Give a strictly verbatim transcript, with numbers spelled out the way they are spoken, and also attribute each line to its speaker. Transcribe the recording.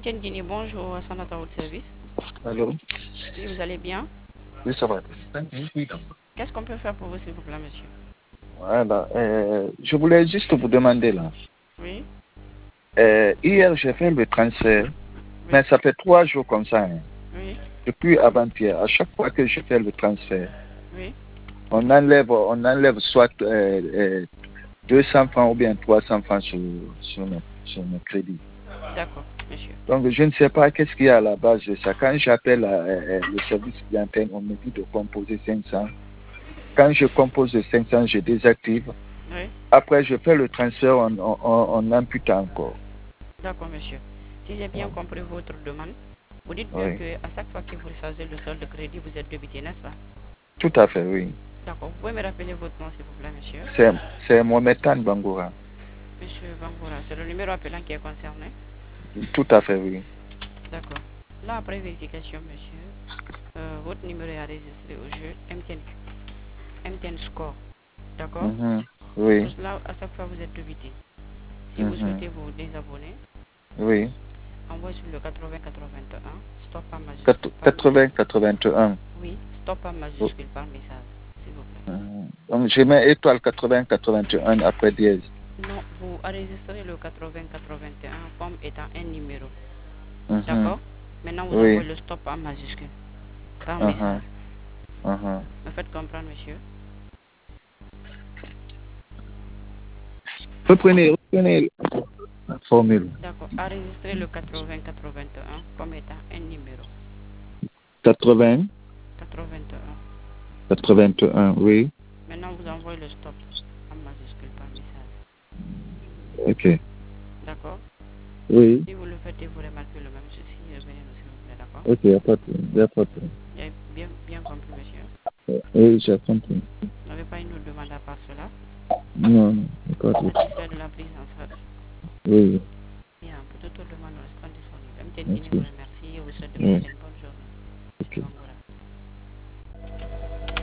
Speaker 1: M T N bonjour, Sanata au service.
Speaker 2: Allô?
Speaker 1: Oui, vous allez bien?
Speaker 2: Oui, ça va.
Speaker 1: Qu'est-ce qu'on peut faire pour vous, s'il vous plaît, monsieur?
Speaker 2: Voilà. Euh, je voulais juste vous demander là.
Speaker 1: Oui.
Speaker 2: Euh, hier, j'ai fait le transfert,
Speaker 1: Oui.
Speaker 2: mais ça fait trois jours comme ça. Hein.
Speaker 1: Oui.
Speaker 2: Depuis avant-hier, à chaque fois que je fais le transfert,
Speaker 1: Oui.
Speaker 2: on enlève, on enlève soit euh, euh, deux cents francs ou bien trois cents francs sur, sur, nos, sur nos crédits.
Speaker 1: D'accord, monsieur.
Speaker 2: Donc, je ne sais pas qu'est-ce qu'il y a à la base de ça. Quand j'appelle euh, le service clientèle, on me dit de composer cinq cents. Quand je compose les cinq cents, je désactive.
Speaker 1: Oui.
Speaker 2: Après, je fais le transfert, on, on, on impute encore.
Speaker 1: D'accord, monsieur. Si j'ai bien compris votre demande, vous dites bien
Speaker 2: Oui.
Speaker 1: qu'à chaque fois que vous rechargez le solde de crédit, vous êtes débité, n'est-ce pas?
Speaker 2: Tout à fait, oui.
Speaker 1: D'accord. Vous pouvez me rappeler votre nom, s'il vous plaît, monsieur?
Speaker 2: C'est Mohamed Tan Bangoura.
Speaker 1: Monsieur Bangoura, c'est le numéro appelant qui est concerné?
Speaker 2: Tout à fait, oui.
Speaker 1: D'accord. Là, après vérification, monsieur, euh, votre numéro est enregistré au jeu M T N, M T N Score. D'accord?
Speaker 2: Mm-hmm. Oui.
Speaker 1: Pour cela, à chaque fois, vous êtes débité. Si vous
Speaker 2: Mm-hmm.
Speaker 1: souhaitez vous désabonner,
Speaker 2: Oui.
Speaker 1: envoyez sur le quatre-vingts quatre-vingt-un, stop en majuscule par
Speaker 2: quatre-vingts quatre-vingt-un.
Speaker 1: oui, stop en majuscule par message, s'il vous plaît.
Speaker 2: Mm-hmm. Donc, je mets étoile quatre-vingts quatre-vingt-un après dièse.
Speaker 1: Non, vous enregistrez le quatre-vingts quatre-vingt-un comme étant un numéro.
Speaker 2: Mm-hmm.
Speaker 1: D'accord? Maintenant, vous
Speaker 2: Oui.
Speaker 1: envoyez le stop en majuscule par
Speaker 2: Uh-huh.
Speaker 1: message.
Speaker 2: Uh-huh.
Speaker 1: Me faites comprendre, monsieur?
Speaker 2: Reprenez, reprenez la formule.
Speaker 1: D'accord. Enregistrez le quatre-vingts quatre-vingt-un comme étant un numéro.
Speaker 2: quatre-vingts
Speaker 1: quatre-vingt-un.
Speaker 2: quatre-vingt-un, oui.
Speaker 1: Maintenant, vous envoyez le stop en majuscule par message.
Speaker 2: Ok.
Speaker 1: D'accord?
Speaker 2: Oui.
Speaker 1: Si vous le faites et vous remarquez le même souci, revenez-nous, s'il vous plaît, d'accord?
Speaker 2: Ok, il n'y a pas de problème. Y a pas de problème.
Speaker 1: Vous avez bien, bien compris, monsieur?
Speaker 2: Oui, j'ai compris.
Speaker 1: Vous n'avez pas une autre demande à part cela?
Speaker 2: Non, non, pas de
Speaker 1: Satisfait de la prise en charge?
Speaker 2: Oui.
Speaker 1: Bien, pour toute autre demande, nous restons disponibles. M T N Guinée vous
Speaker 2: Merci.
Speaker 1: remercie et vous souhaite de
Speaker 2: Oui.
Speaker 1: passer une bonne